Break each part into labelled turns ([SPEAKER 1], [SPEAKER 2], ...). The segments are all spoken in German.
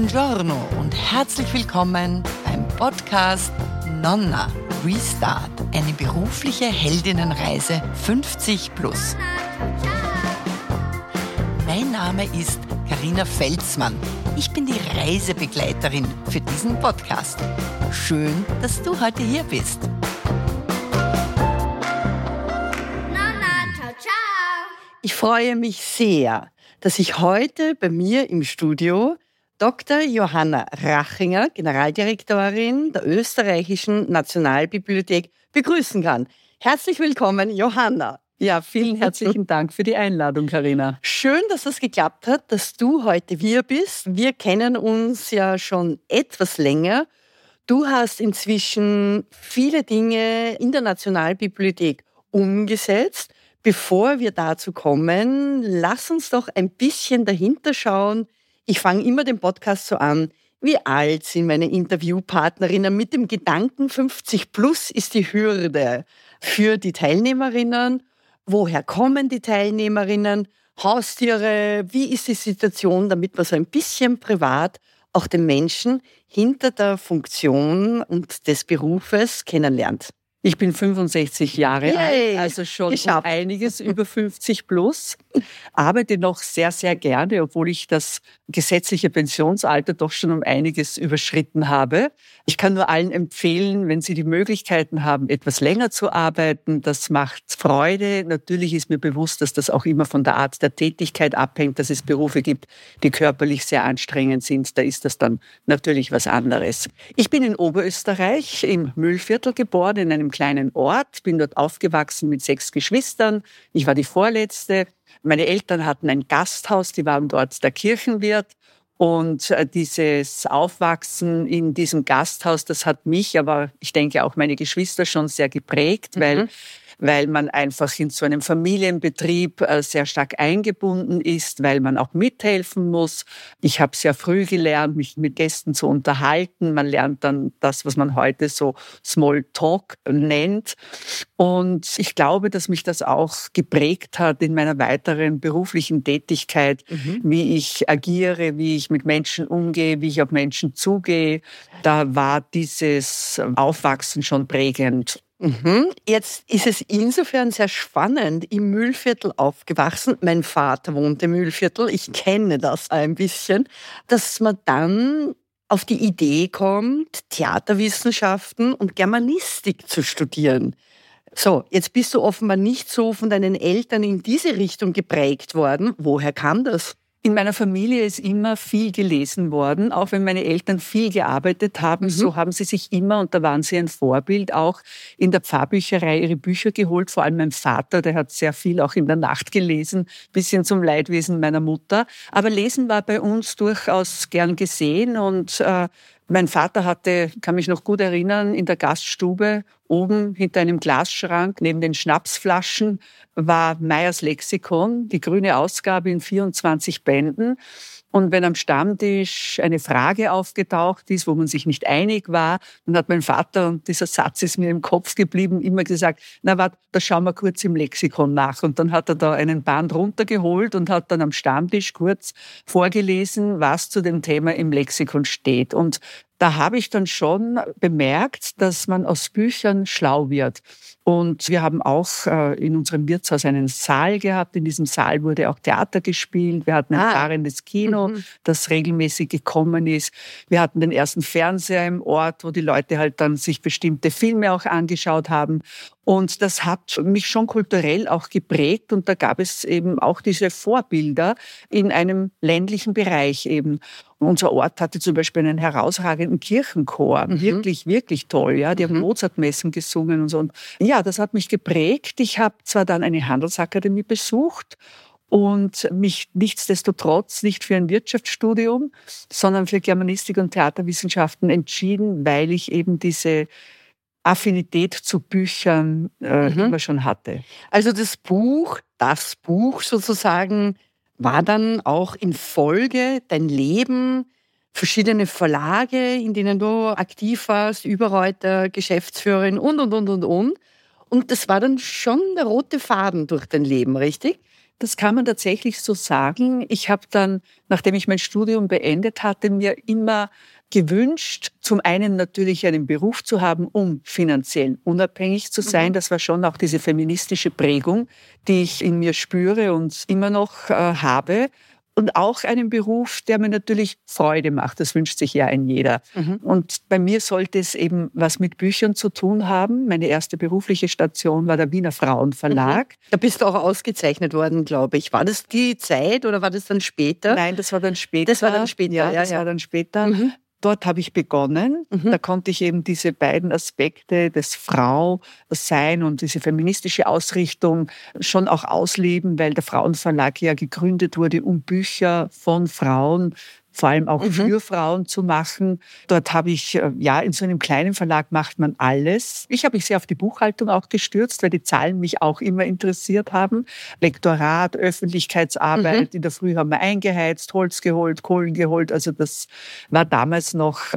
[SPEAKER 1] Buongiorno und herzlich willkommen beim Podcast Nonna Restart, eine berufliche Heldinnenreise 50+. Mein Name ist Carina Felsmann. Ich bin die Reisebegleiterin für diesen Podcast. Schön, dass du heute hier bist.
[SPEAKER 2] Nonna, ciao, ciao.
[SPEAKER 1] Ich freue mich sehr, dass ich heute bei mir im Studio Dr. Johanna Rachinger, Generaldirektorin der Österreichischen Nationalbibliothek, begrüßen kann. Herzlich willkommen, Johanna.
[SPEAKER 3] Ja, vielen herzlichen Dank für die Einladung, Carina.
[SPEAKER 1] Schön, dass es geklappt hat, dass du heute hier bist. Wir kennen uns ja schon etwas länger. Du hast inzwischen viele Dinge in der Nationalbibliothek umgesetzt. Bevor wir dazu kommen, lass uns doch ein bisschen dahinter schauen. Ich fange immer den Podcast so an. Wie alt sind meine Interviewpartnerinnen? Mit dem Gedanken 50+ ist die Hürde für die Teilnehmerinnen. Woher kommen die Teilnehmerinnen? Haustiere? Wie ist die Situation, damit man so ein bisschen privat auch den Menschen hinter der Funktion und des Berufes kennenlernt?
[SPEAKER 3] Ich bin 65 Jahre alt, also schon
[SPEAKER 1] geschafft.
[SPEAKER 3] einiges über 50+. Arbeite noch sehr, sehr gerne, obwohl ich das gesetzliche Pensionsalter doch schon um einiges überschritten habe. Ich kann nur allen empfehlen, wenn sie die Möglichkeiten haben, etwas länger zu arbeiten. Das macht Freude. Natürlich ist mir bewusst, dass das auch immer von der Art der Tätigkeit abhängt, dass es Berufe gibt, die körperlich sehr anstrengend sind. Da ist das dann natürlich was anderes. Ich bin in Oberösterreich im Mühlviertel geboren, in einem kleinen Ort, bin dort aufgewachsen mit 6 Geschwistern. Ich war die Vorletzte. Meine Eltern hatten ein Gasthaus, die waren dort der Kirchenwirt. Und dieses Aufwachsen in diesem Gasthaus, das hat mich, aber ich denke auch meine Geschwister schon sehr geprägt, weil man einfach in so einem Familienbetrieb sehr stark eingebunden ist, weil man auch mithelfen muss. Ich habe sehr früh gelernt, mich mit Gästen zu unterhalten. Man lernt dann das, was man heute so Small Talk nennt. Und ich glaube, dass mich das auch geprägt hat in meiner weiteren beruflichen Tätigkeit, wie ich agiere, wie ich mit Menschen umgehe, wie ich auf Menschen zugehe. Da war dieses Aufwachsen schon prägend.
[SPEAKER 1] Jetzt ist es insofern sehr spannend, im Mühlviertel aufgewachsen. Mein Vater wohnt im Mühlviertel, ich kenne das ein bisschen, dass man dann auf die Idee kommt, Theaterwissenschaften und Germanistik zu studieren. So, jetzt bist du offenbar nicht so von deinen Eltern in diese Richtung geprägt worden. Woher kam das?
[SPEAKER 3] In meiner Familie ist immer viel gelesen worden, auch wenn meine Eltern viel gearbeitet haben, so haben sie sich immer, und da waren sie ein Vorbild, auch in der Pfarrbücherei ihre Bücher geholt. Vor allem mein Vater, der hat sehr viel auch in der Nacht gelesen, bisschen zum Leidwesen meiner Mutter. Aber Lesen war bei uns durchaus gern gesehen und mein Vater hatte, kann mich noch gut erinnern, in der Gaststube oben hinter einem Glasschrank neben den Schnapsflaschen war Meyers Lexikon, die grüne Ausgabe in 24 Bänden. Und wenn am Stammtisch eine Frage aufgetaucht ist, wo man sich nicht einig war, dann hat mein Vater, und dieser Satz ist mir im Kopf geblieben, immer gesagt, na warte, da schauen wir kurz im Lexikon nach. Und dann hat er da einen Band runtergeholt und hat dann am Stammtisch kurz vorgelesen, was zu dem Thema im Lexikon steht. Und da habe ich dann schon bemerkt, dass man aus Büchern schlau wird. Und wir haben auch in unserem Wirtshaus einen Saal gehabt. In diesem Saal wurde auch Theater gespielt. Wir hatten ein fahrendes Kino, das regelmäßig gekommen ist. Wir hatten den ersten Fernseher im Ort, wo die Leute halt dann sich bestimmte Filme auch angeschaut haben. Und das hat mich schon kulturell auch geprägt. Und da gab es eben auch diese Vorbilder in einem ländlichen Bereich eben. Unser Ort hatte zum Beispiel einen herausragenden Kirchenchor. Wirklich, wirklich toll. Ja, die haben Mozartmessen gesungen und so. Und ja, das hat mich geprägt. Ich habe zwar dann eine Handelsakademie besucht und mich nichtsdestotrotz nicht für ein Wirtschaftsstudium, sondern für Germanistik und Theaterwissenschaften entschieden, weil ich eben diese Affinität zu Büchern immer schon hatte.
[SPEAKER 1] Also das Buch sozusagen, war dann auch in Folge dein Leben, verschiedene Verlage, in denen du aktiv warst, Überreuter, Geschäftsführerin und. Und das war dann schon der rote Faden durch dein Leben, richtig?
[SPEAKER 3] Das kann man tatsächlich so sagen. Ich habe dann, nachdem ich mein Studium beendet hatte, mir immer gewünscht, zum einen natürlich einen Beruf zu haben, um finanziell unabhängig zu sein. Das war schon auch diese feministische Prägung, die ich in mir spüre und immer noch habe. Und auch einen Beruf, der mir natürlich Freude macht. Das wünscht sich ja ein jeder. Und bei mir sollte es eben was mit Büchern zu tun haben. Meine erste berufliche Station war der Wiener Frauenverlag.
[SPEAKER 1] Da bist du auch ausgezeichnet worden, glaube ich. War das die Zeit oder war das dann später?
[SPEAKER 3] Nein, das war dann später.
[SPEAKER 1] Das war dann später,
[SPEAKER 3] ja. Das war dann später. Dort habe ich begonnen. Da konnte ich eben diese beiden Aspekte des Frau-Sein und diese feministische Ausrichtung schon auch ausleben, weil der Frauenverlag ja gegründet wurde, um Bücher von Frauen, vor allem auch für Frauen zu machen. Dort habe ich, in so einem kleinen Verlag macht man alles. Ich habe mich sehr auf die Buchhaltung auch gestürzt, weil die Zahlen mich auch immer interessiert haben. Lektorat, Öffentlichkeitsarbeit, in der Früh haben wir eingeheizt, Holz geholt, Kohlen geholt. Also das war damals noch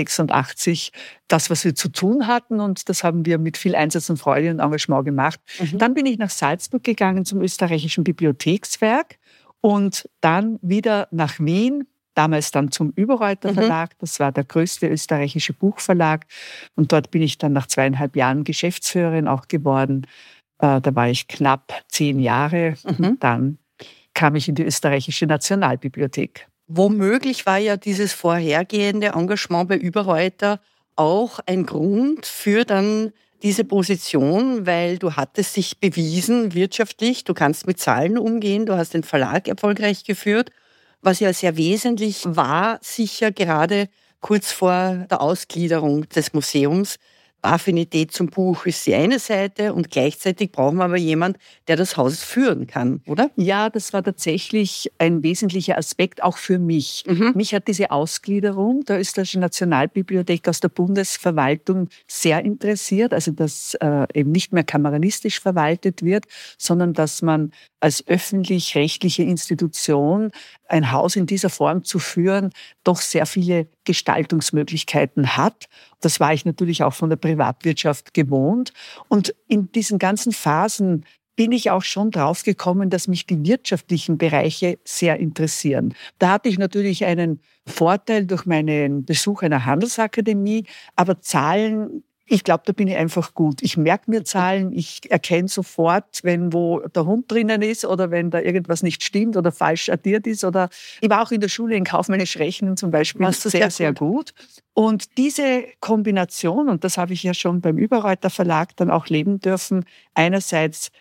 [SPEAKER 3] 1986 das, was wir zu tun hatten, und das haben wir mit viel Einsatz und Freude und Engagement gemacht. Dann bin ich nach Salzburg gegangen zum österreichischen Bibliothekswerk und dann wieder nach Wien, damals dann zum Überreuter Verlag. Das war der größte österreichische Buchverlag. Und dort bin ich dann nach 2,5 Jahren Geschäftsführerin auch geworden. Da war ich knapp 10 Jahre. Und dann kam ich in die österreichische Nationalbibliothek.
[SPEAKER 1] Womöglich war ja dieses vorhergehende Engagement bei Überreuter auch ein Grund für dann diese Position, weil du hattest dich bewiesen wirtschaftlich, du kannst mit Zahlen umgehen, du hast den Verlag erfolgreich geführt. Was ja sehr wesentlich war, sicher gerade kurz vor der Ausgliederung des Museums. Affinität zum Buch ist die eine Seite und gleichzeitig brauchen wir aber jemanden, der das Haus führen kann, oder?
[SPEAKER 3] Ja, das war tatsächlich ein wesentlicher Aspekt auch für mich. Mich hat diese Ausgliederung der Österreichischen Nationalbibliothek aus der Bundesverwaltung sehr interessiert, also dass eben nicht mehr kameralistisch verwaltet wird, sondern dass man als öffentlich-rechtliche Institution ein Haus in dieser Form zu führen, doch sehr viele Gestaltungsmöglichkeiten hat. Das war ich natürlich auch von der Privatwirtschaft gewohnt. Und in diesen ganzen Phasen bin ich auch schon drauf gekommen, dass mich die wirtschaftlichen Bereiche sehr interessieren. Da hatte ich natürlich einen Vorteil durch meinen Besuch einer Handelsakademie, aber Zahlen, ich glaube, da bin ich einfach gut. Ich merke mir Zahlen, ich erkenne sofort, wenn wo der Hund drinnen ist oder wenn da irgendwas nicht stimmt oder falsch addiert ist. Oder ich war auch in der Schule in kaufmännisch Rechnen zum Beispiel sehr gut. Und diese Kombination, und das habe ich ja schon beim Überreuter Verlag dann auch leben dürfen, einerseits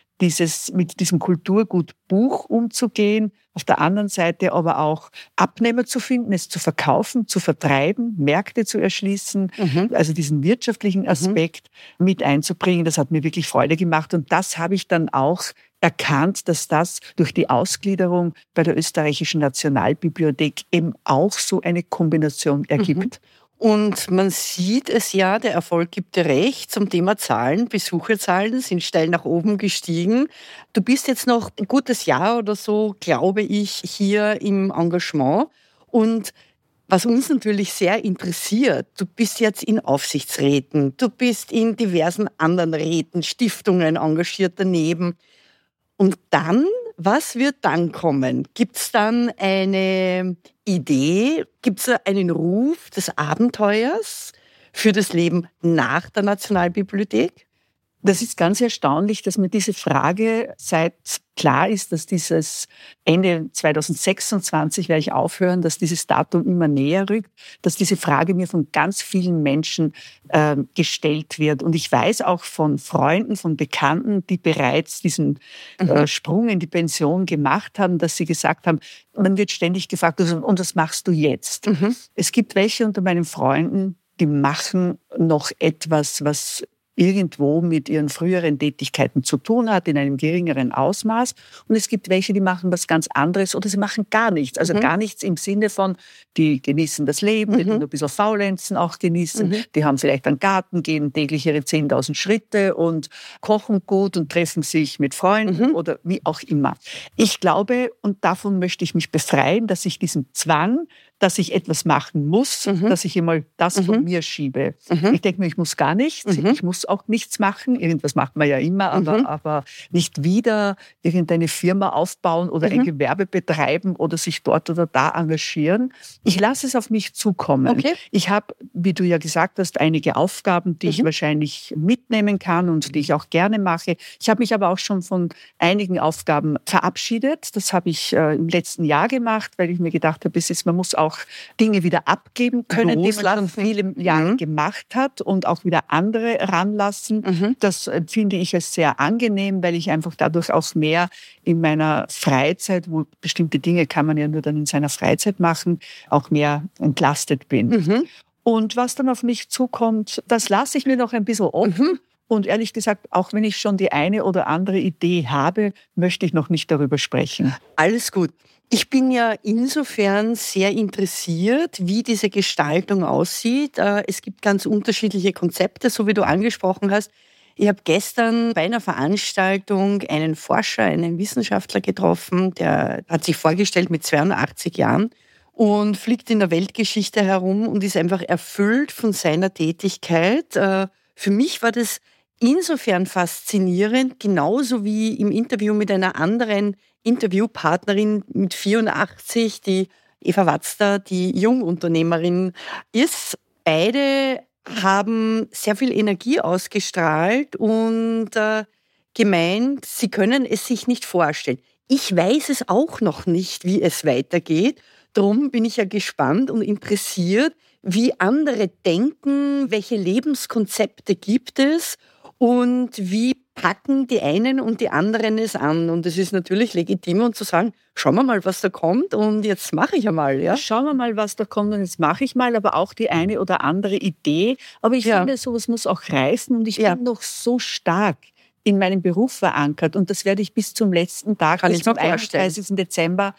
[SPEAKER 3] mit diesem Kulturgut Buch umzugehen, auf der anderen Seite aber auch Abnehmer zu finden, es zu verkaufen, zu vertreiben, Märkte zu erschließen, also diesen wirtschaftlichen Aspekt mit einzubringen, das hat mir wirklich Freude gemacht. Und das habe ich dann auch erkannt, dass das durch die Ausgliederung bei der Österreichischen Nationalbibliothek eben auch so eine Kombination ergibt.
[SPEAKER 1] Und man sieht es ja, der Erfolg gibt dir recht, zum Thema Zahlen, Besucherzahlen sind steil nach oben gestiegen. Du bist jetzt noch ein gutes Jahr oder so, glaube ich, hier im Engagement. Und was uns natürlich sehr interessiert, du bist jetzt in Aufsichtsräten, du bist in diversen anderen Räten, Stiftungen engagiert daneben. Und dann, was wird dann kommen? Gibt es dann eine Idee? Gibt es einen Ruf des Abenteuers für das Leben nach der Nationalbibliothek?
[SPEAKER 3] Das ist ganz erstaunlich, dass mir diese Frage, seit klar ist, dass dieses Ende 2026 werde ich aufhören, dass dieses Datum immer näher rückt, dass diese Frage mir von ganz vielen Menschen gestellt wird. Und ich weiß auch von Freunden, von Bekannten, die bereits diesen Sprung in die Pension gemacht haben, dass sie gesagt haben, man wird ständig gefragt, und was machst du jetzt? Es gibt welche unter meinen Freunden, die machen noch etwas, was irgendwo mit ihren früheren Tätigkeiten zu tun hat, in einem geringeren Ausmaß. Und es gibt welche, die machen was ganz anderes oder sie machen gar nichts. Also gar nichts im Sinne von, die genießen das Leben, die nur ein bisschen Faulenzen auch genießen, die haben vielleicht einen Garten, gehen täglich ihre 10.000 Schritte und kochen gut und treffen sich mit Freunden oder wie auch immer. Ich glaube, und davon möchte ich mich befreien, dass ich diesen Zwang, dass ich etwas machen muss, dass ich immer das von mir schiebe. Ich denke mir, ich muss gar nichts. Ich muss auch nichts machen. Irgendwas macht man ja immer, aber nicht wieder irgendeine Firma aufbauen oder ein Gewerbe betreiben oder sich dort oder da engagieren. Ich lasse es auf mich zukommen.
[SPEAKER 1] Okay.
[SPEAKER 3] Ich habe, wie du ja gesagt hast, einige Aufgaben, die ich wahrscheinlich mitnehmen kann und die ich auch gerne mache. Ich habe mich aber auch schon von einigen Aufgaben verabschiedet. Das habe ich im letzten Jahr gemacht, weil ich mir gedacht habe, man muss auch Dinge wieder abgeben können, die man schon viele Jahre gemacht hat und auch wieder andere ranlassen. Das empfinde ich als sehr angenehm, weil ich einfach dadurch auch mehr in meiner Freizeit, wo bestimmte Dinge kann man ja nur dann in seiner Freizeit machen, auch mehr entlastet bin. Und was dann auf mich zukommt, das lasse ich mir noch ein bisschen offen. Und ehrlich gesagt, auch wenn ich schon die eine oder andere Idee habe, möchte ich noch nicht darüber sprechen.
[SPEAKER 1] Alles gut. Ich bin ja insofern sehr interessiert, wie diese Gestaltung aussieht. Es gibt ganz unterschiedliche Konzepte, so wie du angesprochen hast. Ich habe gestern bei einer Veranstaltung einen Forscher, einen Wissenschaftler getroffen, der hat sich vorgestellt mit 82 Jahren und fliegt in der Weltgeschichte herum und ist einfach erfüllt von seiner Tätigkeit. Für mich war das insofern faszinierend, genauso wie im Interview mit einer anderen Interviewpartnerin mit 84, die Eva Watzter, die Jungunternehmerin ist. Beide haben sehr viel Energie ausgestrahlt und gemeint, sie können es sich nicht vorstellen. Ich weiß es auch noch nicht, wie es weitergeht. Darum bin ich ja gespannt und interessiert, wie andere denken, welche Lebenskonzepte gibt es und wie packen die einen und die anderen es an. Und es ist natürlich legitim, und zu sagen, schauen wir mal, was da kommt und jetzt mache ich einmal. Ja?
[SPEAKER 3] Schauen wir mal, was da kommt und jetzt mache ich mal, aber auch die eine oder andere Idee. Aber ich finde, sowas muss auch reifen und ich bin noch so stark in meinem Beruf verankert und das werde ich bis zum letzten Tag, bis zum 31. Dezember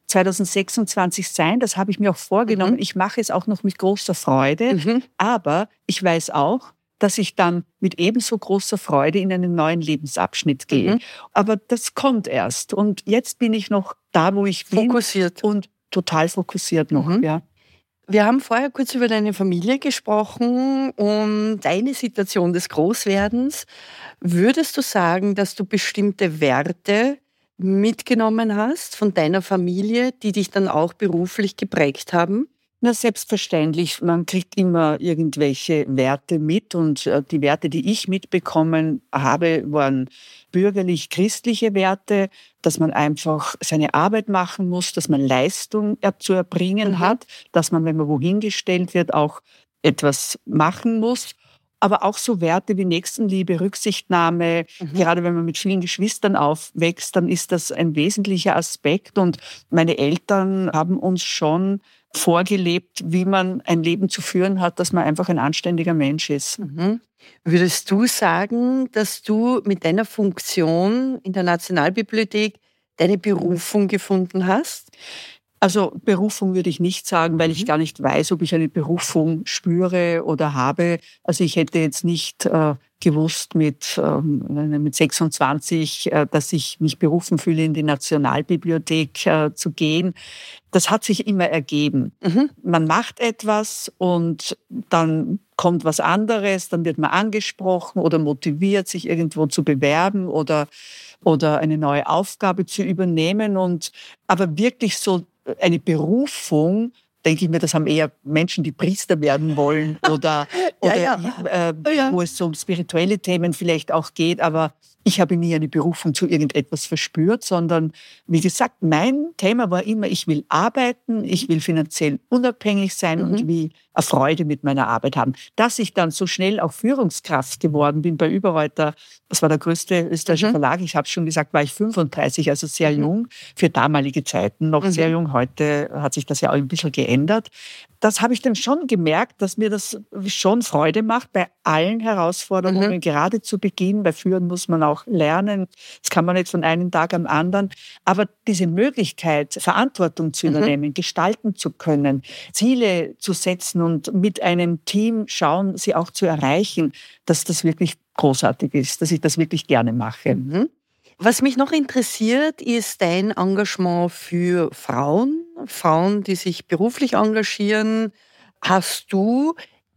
[SPEAKER 3] 2026 sein. Das habe ich mir auch vorgenommen. Ich mache es auch noch mit großer Freude, aber ich weiß auch, dass ich dann mit ebenso großer Freude in einen neuen Lebensabschnitt gehe. Aber das kommt erst. Und jetzt bin ich noch da, wo ich bin.
[SPEAKER 1] Fokussiert.
[SPEAKER 3] Und total fokussiert noch, ja.
[SPEAKER 1] Wir haben vorher kurz über deine Familie gesprochen und deine Situation des Großwerdens. Würdest du sagen, dass du bestimmte Werte mitgenommen hast von deiner Familie, die dich dann auch beruflich geprägt haben?
[SPEAKER 3] Na, selbstverständlich. Man kriegt immer irgendwelche Werte mit und die Werte, die ich mitbekommen habe, waren bürgerlich-christliche Werte, dass man einfach seine Arbeit machen muss, dass man Leistung zu erbringen hat, dass man, wenn man wohin gestellt wird, auch etwas machen muss. Aber auch so Werte wie Nächstenliebe, Rücksichtnahme, gerade wenn man mit vielen Geschwistern aufwächst, dann ist das ein wesentlicher Aspekt. Und meine Eltern haben uns schon vorgelebt, wie man ein Leben zu führen hat, dass man einfach ein anständiger Mensch ist.
[SPEAKER 1] Würdest du sagen, dass du mit deiner Funktion in der Nationalbibliothek deine Berufung gefunden hast?
[SPEAKER 3] Also Berufung würde ich nicht sagen, weil ich gar nicht weiß, ob ich eine Berufung spüre oder habe. Also ich hätte jetzt nicht gewusst mit 26, dass ich mich berufen fühle, in die Nationalbibliothek zu gehen. Das hat sich immer ergeben. Man macht etwas und dann kommt was anderes, dann wird man angesprochen oder motiviert, sich irgendwo zu bewerben oder eine neue Aufgabe zu übernehmen. Aber wirklich so eine Berufung, denke ich mir, das haben eher Menschen, die Priester werden wollen oder wo es so um spirituelle Themen vielleicht auch geht. Aber ich habe nie eine Berufung zu irgendetwas verspürt, sondern wie gesagt, mein Thema war immer, ich will arbeiten, ich will finanziell unabhängig sein und will eine Freude mit meiner Arbeit haben. Dass ich dann so schnell auch Führungskraft geworden bin bei Überreuter, das war der größte österreichische Verlag, ich habe schon gesagt, war ich 35, also sehr jung, für damalige Zeiten noch sehr jung. Heute hat sich das ja auch ein bisschen geändert. Das habe ich dann schon gemerkt, dass mir das schon Freude macht bei allen Herausforderungen, gerade zu Beginn. Bei Führen muss man auch lernen. Das kann man nicht von einem Tag am anderen. Aber diese Möglichkeit, Verantwortung zu übernehmen, gestalten zu können, Ziele zu setzen und mit einem Team schauen, sie auch zu erreichen, dass das wirklich großartig ist, dass ich das wirklich gerne mache.
[SPEAKER 1] Was mich noch interessiert, ist dein Engagement für Frauen, die sich beruflich engagieren. Hast du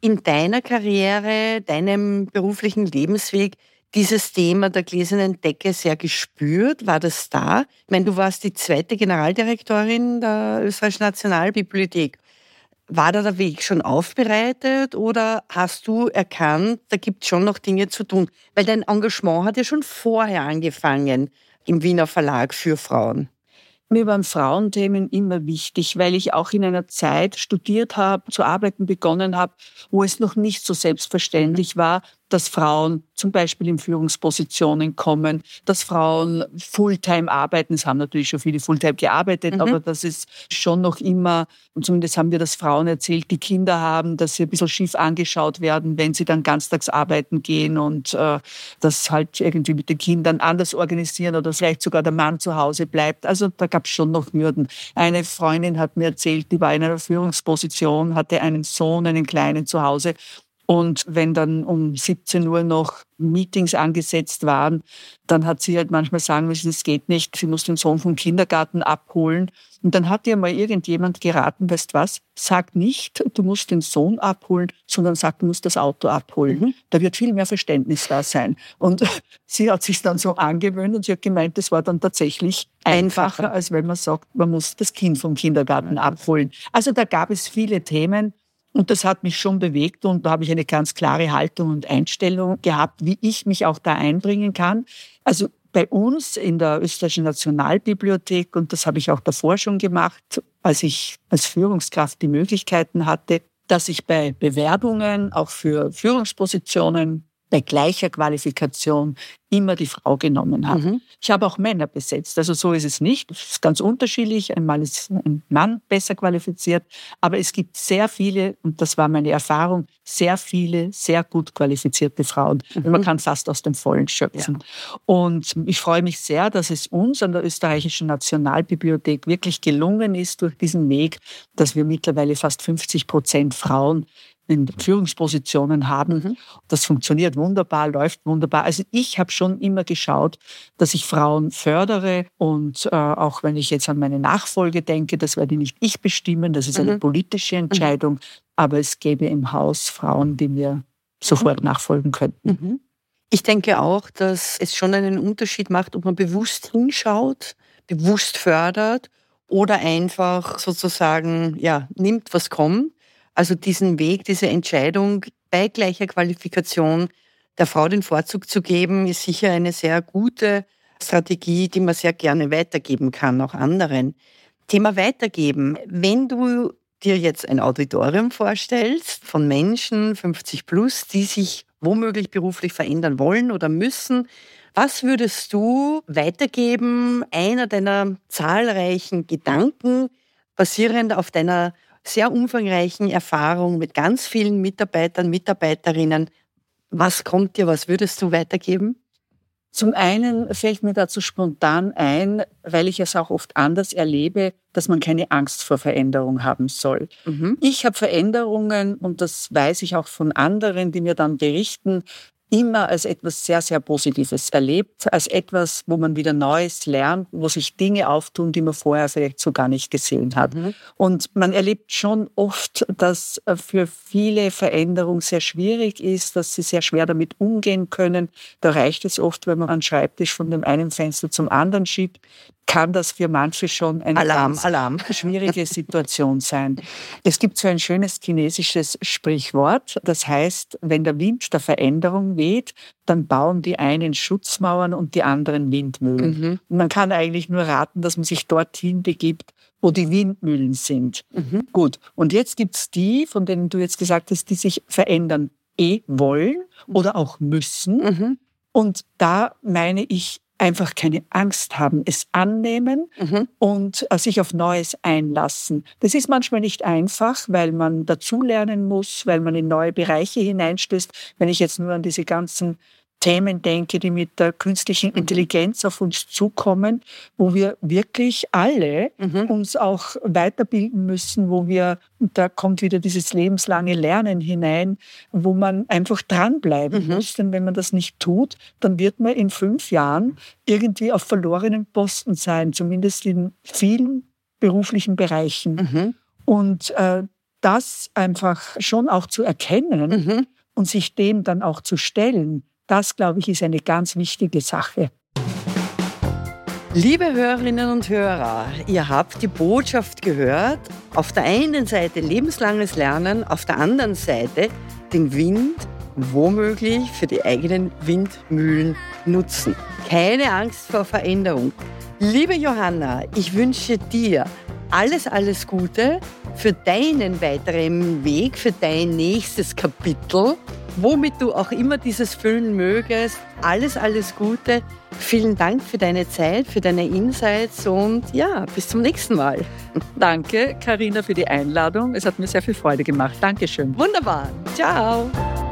[SPEAKER 1] in deiner Karriere, deinem beruflichen Lebensweg dieses Thema der gläsernen Decke sehr gespürt? War das da? Ich meine, du warst die zweite Generaldirektorin der Österreichischen Nationalbibliothek. War da der Weg schon aufbereitet oder hast du erkannt, da gibt es schon noch Dinge zu tun? Weil dein Engagement hat ja schon vorher angefangen im Wiener Verlag für Frauen.
[SPEAKER 3] Mir waren Frauenthemen immer wichtig, weil ich auch in einer Zeit studiert habe, zu arbeiten begonnen habe, wo es noch nicht so selbstverständlich war, dass Frauen zum Beispiel in Führungspositionen kommen, dass Frauen Fulltime arbeiten. Es haben natürlich schon viele Fulltime gearbeitet, aber das ist schon noch immer, und zumindest haben wir das Frauen erzählt, die Kinder haben, dass sie ein bisschen schief angeschaut werden, wenn sie dann ganztags arbeiten gehen und das halt irgendwie mit den Kindern anders organisieren oder vielleicht sogar der Mann zu Hause bleibt. Also da gab es schon noch Hürden. Eine Freundin hat mir erzählt, die war in einer Führungsposition, hatte einen Sohn, einen Kleinen zu Hause. Und wenn dann um 17 Uhr noch Meetings angesetzt waren, dann hat sie halt manchmal sagen müssen, es geht nicht, sie muss den Sohn vom Kindergarten abholen. Und dann hat ihr mal irgendjemand geraten, weißt was, sag nicht, du musst den Sohn abholen, sondern sag, du musst das Auto abholen. Da wird viel mehr Verständnis da sein. Und sie hat sich dann so angewöhnt und sie hat gemeint, das war dann tatsächlich einfacher, als wenn man sagt, man muss das Kind vom Kindergarten abholen. Also da gab es viele Themen. Und das hat mich schon bewegt und da habe ich eine ganz klare Haltung und Einstellung gehabt, wie ich mich auch da einbringen kann. Also bei uns in der Österreichischen Nationalbibliothek, und das habe ich auch davor schon gemacht, als ich als Führungskraft die Möglichkeiten hatte, dass ich bei Bewerbungen, auch für Führungspositionen, bei gleicher Qualifikation immer die Frau genommen habe. Ich habe auch Männer besetzt, also so ist es nicht. Es ist ganz unterschiedlich. Einmal ist ein Mann besser qualifiziert, aber es gibt sehr viele, und das war meine Erfahrung, sehr viele, sehr gut qualifizierte Frauen. Man kann fast aus dem Vollen schöpfen. Ja. Und ich freue mich sehr, dass es uns an der Österreichischen Nationalbibliothek wirklich gelungen ist durch diesen Weg, dass wir mittlerweile fast 50% Frauen in Führungspositionen haben. Das funktioniert wunderbar, läuft wunderbar. Also ich habe schon immer geschaut, dass ich Frauen fördere und auch wenn ich jetzt an meine Nachfolge denke, das werde nicht ich bestimmen, das ist eine politische Entscheidung, aber es gäbe im Haus Frauen, die mir sofort nachfolgen könnten.
[SPEAKER 1] Ich denke auch, dass es schon einen Unterschied macht, ob man bewusst hinschaut, bewusst fördert oder einfach sozusagen nimmt, was kommt. Also diesen Weg, diese Entscheidung bei gleicher Qualifikation der Frau den Vorzug zu geben, ist sicher eine sehr gute Strategie, die man sehr gerne weitergeben kann, auch anderen. Thema weitergeben. Wenn du dir jetzt ein Auditorium vorstellst von Menschen 50 plus, die sich womöglich beruflich verändern wollen oder müssen, was würdest du weitergeben? Einer deiner zahlreichen Gedanken basierend auf deiner sehr umfangreichen Erfahrung mit ganz vielen Mitarbeitern, Mitarbeiterinnen. Was kommt dir, was würdest du weitergeben?
[SPEAKER 3] Zum einen fällt mir dazu spontan ein, weil ich es auch oft anders erlebe, dass man keine Angst vor Veränderung haben soll. Ich habe Veränderungen, und das weiß ich auch von anderen, die mir dann berichten, immer als etwas sehr, sehr Positives erlebt, als etwas, wo man wieder Neues lernt, wo sich Dinge auftun, die man vorher vielleicht so gar nicht gesehen hat. Und man erlebt schon oft, dass für viele Veränderung sehr schwierig ist, dass sie sehr schwer damit umgehen können. Da reicht es oft, wenn man einen Schreibtisch von dem einen Fenster zum anderen schiebt, kann das für manche schon eine
[SPEAKER 1] Alarm.
[SPEAKER 3] schwierige Situation sein. Es gibt so ein schönes chinesisches Sprichwort, das heißt, wenn der Wind der Veränderung weht, dann bauen die einen Schutzmauern und die anderen Windmühlen. Und man kann eigentlich nur raten, dass man sich dorthin begibt, wo die Windmühlen sind. Gut, und jetzt gibt's die, von denen du jetzt gesagt hast, die sich verändern wollen oder auch müssen. Und da meine ich, einfach keine Angst haben, es annehmen und sich auf Neues einlassen. Das ist manchmal nicht einfach, weil man dazulernen muss, weil man in neue Bereiche hineinstößt. Wenn ich jetzt nur an diese ganzen Themen denke, die mit der künstlichen Intelligenz auf uns zukommen, wo wir wirklich alle uns auch weiterbilden müssen, wo wir, und da kommt wieder dieses lebenslange Lernen hinein, wo man einfach dranbleiben muss. Denn wenn man das nicht tut, dann wird man in 5 Jahren irgendwie auf verlorenen Posten sein, zumindest in vielen beruflichen Bereichen. Und das einfach schon auch zu erkennen und sich dem dann auch zu stellen, das, glaube ich, ist eine ganz wichtige Sache.
[SPEAKER 1] Liebe Hörerinnen und Hörer, ihr habt die Botschaft gehört. Auf der einen Seite lebenslanges Lernen, auf der anderen Seite den Wind womöglich für die eigenen Windmühlen nutzen. Keine Angst vor Veränderung. Liebe Johanna, ich wünsche dir alles Gute für deinen weiteren Weg, für dein nächstes Kapitel, womit du auch immer dieses füllen mögest. Alles Gute. Vielen Dank für deine Zeit, für deine Insights und ja, bis zum nächsten Mal.
[SPEAKER 3] Danke, Carina, für die Einladung. Es hat mir sehr viel Freude gemacht. Dankeschön.
[SPEAKER 1] Wunderbar. Ciao.